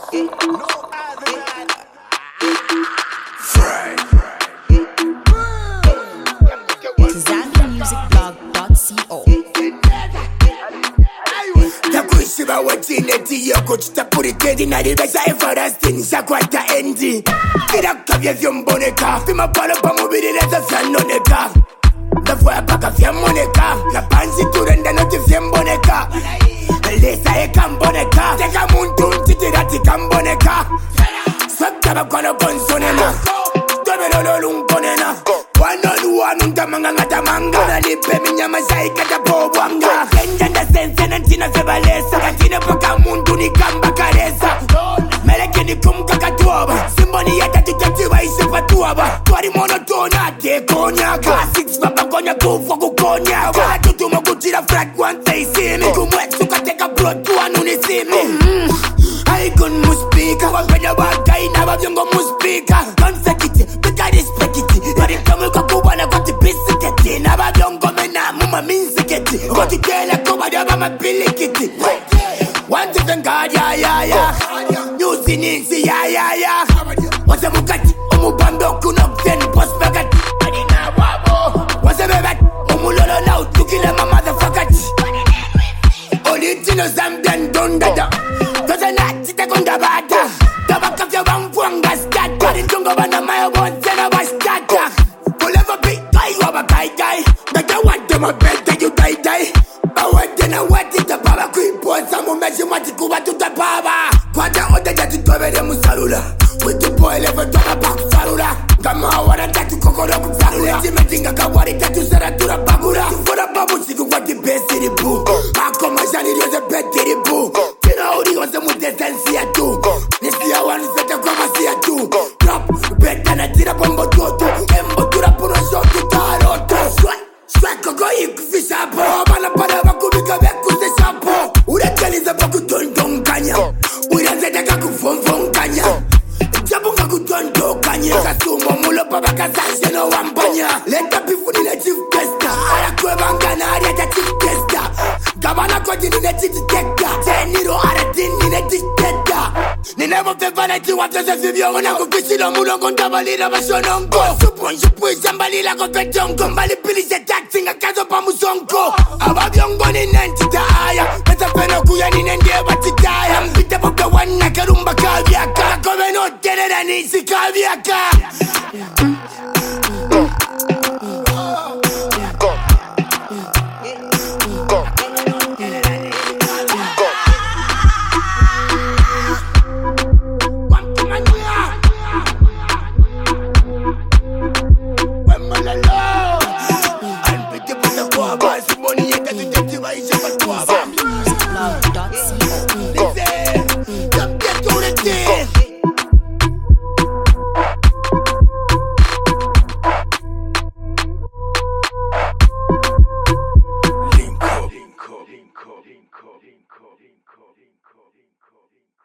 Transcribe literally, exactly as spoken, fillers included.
Zambia Music Blog dot co. Takuishiba wachineti yoko chitapurikedi naribesa everlasting shakwata endi Kirakavye vyomboneka Fima pala pamubiri leza vyanoneka Dafuya paka vyamoneka Lapansi turenda noti vyemboneka Lesa eka mboneka Teka muntu mtitirati kamboneka Swakta bakono konsonena Tobelolo lunkonena Wanonu wanu ntamanga ngatamanga Nalipe minyama saikata pobwanga Kenjanda sense nantina sebalesa Katine paka muntu ni kamba karesa Meleke ni kumkakatuaba Simboni yata tutatiwa isepatuaba Twari monotona te konyaka Six papa konya kufwa kukonyaka Tutumo kutira flat one say see me Kumwetsu kateka blood tuwa nunisimi I gun muspika Wapenda waka inaba vyongo muspika Konsekiti, pika dispekiti Wari kama kwa kubwana kwa tipisiketi Naba vyongo mena muma minsiketi Koti kela kuba daba mapilikiti One to thank God, yeah, yeah, yeah Nyusi ninsi, yeah, yeah, yeah Wase mukati, umubando kunokten Pospagati, adina wabo Wase bebat, umulolo now Tukile ma motherfuckati Original Zambian dondada Toza nati te konda bata Tabaka vya wamfuanga stata Rinjongo bana maya bonsena wa stata Forever be kai waba kai kai Naka wante mabete you die die Awate na wati tababa kuipoza Mumeshi mati kuwa tutababa Kwata ode jatu tobere musalula Wiki boy levo toba baku salula Kama awara tatu kokoro kusalula Timetinga kawari tatu saratura bagura Tufora babu siku kwa kibesi ribu Mako majani rioze beti ribu Tina uri wase mudesensi ya tu Nisi ya wanu sete kwa masi ya tu Drop, beta na tira bombo toto Embo tura puno shotu taroto Sweat, sweat koko ikufisha po Bana pada wakubika veku se shapo Urekeliza baku tondong kanya Urazeta kaku fonfon kanya Jabunga kutondo kanya Kasumo mulo papa kasashe no wampanya Leta pifuni na chief tester Ara kwe bangana ariata chief tester Kabana kwa jini na chief detector Teniro ara tini na dictator Ninemo fefa na chiwa tese vivyo Una kufishilo mulongo ndabalira bashonongo Supon shupui sambalila kopetongo Mbali pili se taxi nga kazo pa musonko Ababyongo ni nentita aya Pesa peno kuya ni nendie batitaya Mpite poke wana karumba kavyaka Kome no tenera nisi kavyaka